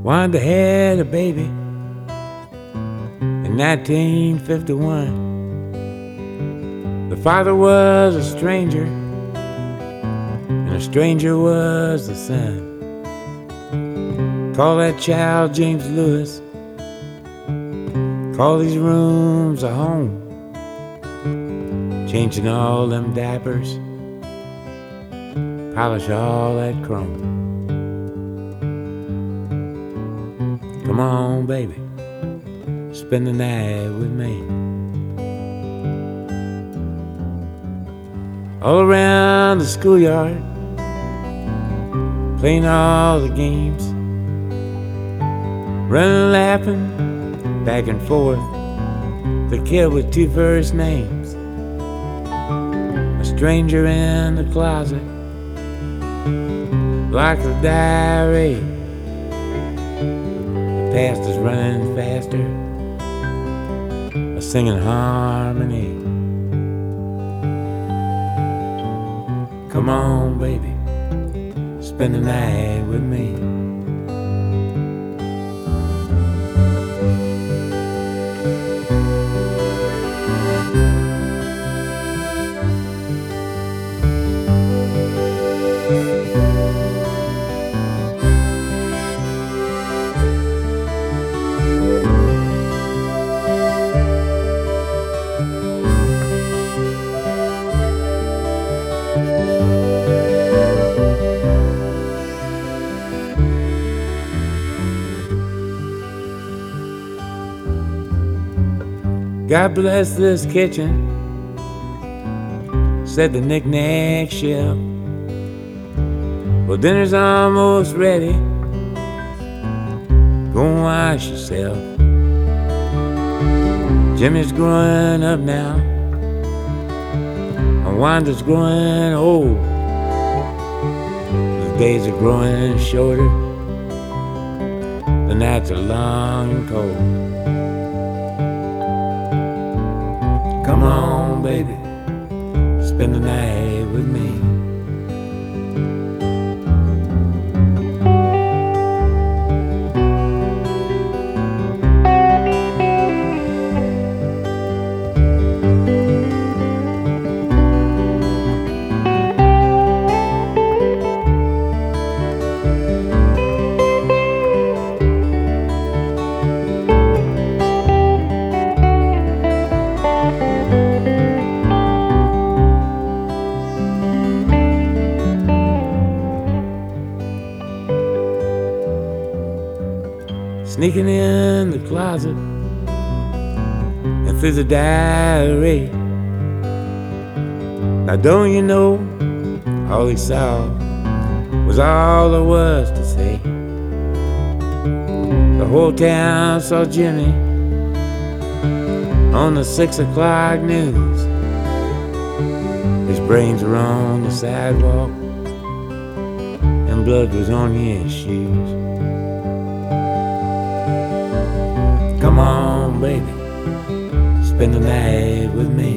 wanted to have a baby in 1951. The father was a stranger, and a stranger was the son. Call that child James Lewis, call these rooms a home, changing all them diapers, polish all that chrome. Come on, baby, spend the night with me. All around the schoolyard, playing all the games, running, laughing, back and forth, the kid with two first names. A stranger in the closet, like a diary. The past is running faster, a singing harmony. Come on, baby, spend the night with me. God bless this kitchen, said the knick-knack shelf. Well, dinner's almost ready, go and wash yourself. Jimmy's growing up now, and Wanda's growing old. The days are growing shorter, the nights are long and cold. Come on, baby, spend the night with me. Sneaking in the closet and through the diary. Now don't you know, all he saw was all there was to say. The whole town saw Jimmy on the 6 o'clock news. His brains were on the sidewalk and blood was on his shoes. Come on, baby, spend the night with me.